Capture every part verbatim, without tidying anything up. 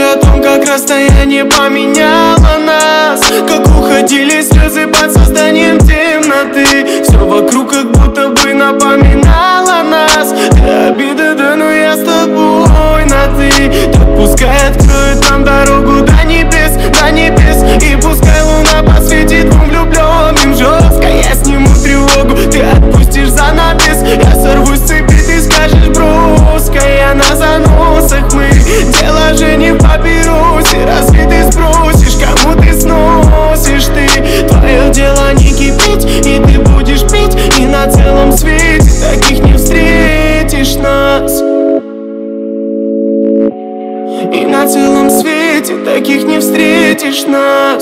о том, как расстояние поменяло нас, как уходили слезы под созданием темноты. Все вокруг как будто бы напоминало нас. Ты обида, да, но я с тобой на ты. Так пускай откроет нам дорогу до небес, до небес. И пускай луна посветит двум влюбленным жестко. Я сниму тревогу, ты отпустишь занавес. Я сорвусь с цепи, ты скажешь броско. Я на заносах, мы дело же не в папиросе. Разве ты спросишь, кому ты сносишь ты? Твое дело не кипеть, и ты будешь пить. И на целом свете таких не встретишь нас. И на целом свете таких не встретишь нас.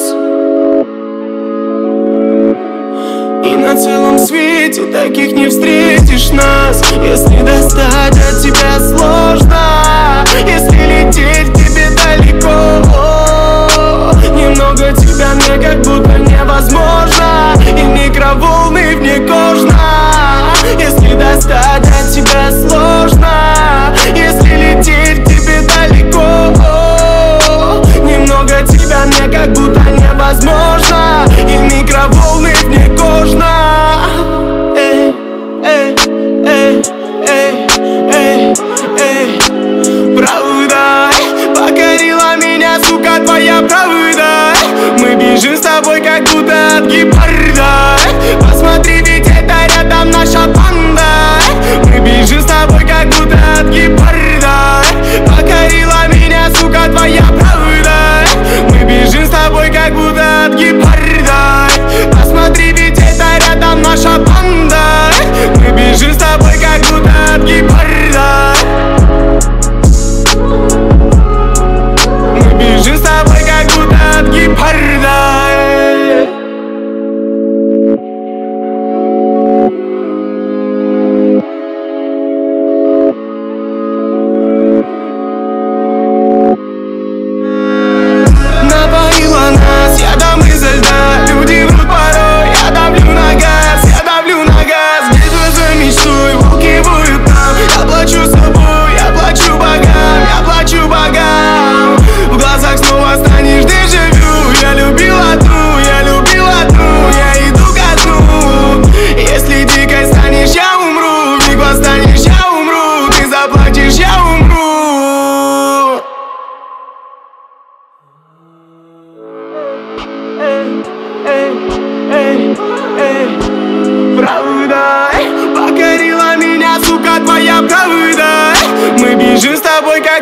И на целом свете таких не встретишь нас. Если достать от тебя сложно, если лететь к тебе далеко, немного тебя мне как будто невозможно. И микроволны вне кожно. Если достать от тебя сложно, если лететь к тебе далеко, немного тебя мне как будто невозможно. И микроволны вне кожно. Эй, эй, эй, эй, эй, эй. Правда покорила меня, сука, твоя правда. Мы бежим с тобой как будто от гепарда. Посмотри, ведь это рядом наша банда. Мы бежим с тобой как будто от гепарда. Покорила меня, сука, твоя правда. Мы бежим с тобой как будто от гепарда. Посмотри, ведь это рядом наша банда. Мы бежим с тобой как будто от гепарда. Мы бежим с тобой как будто от гепарда. Напоила нас ядом изо льда. Люди врут порой, я давлю на газ, я давлю на газ. Битва за мечтой, волки воют там. Я плачу собой, я плачу богам, я плачу богам. В глазах снова станешь дежавю. Я любил одну, я любил одну, я иду ко дну. Если дикой станешь, я умру. В них восстанешь, я умру. Ты заплачешь, я умру. Эй, эй, эй, эй. Правда покорила меня, сука, твоя правда. Мы бежим с тобой как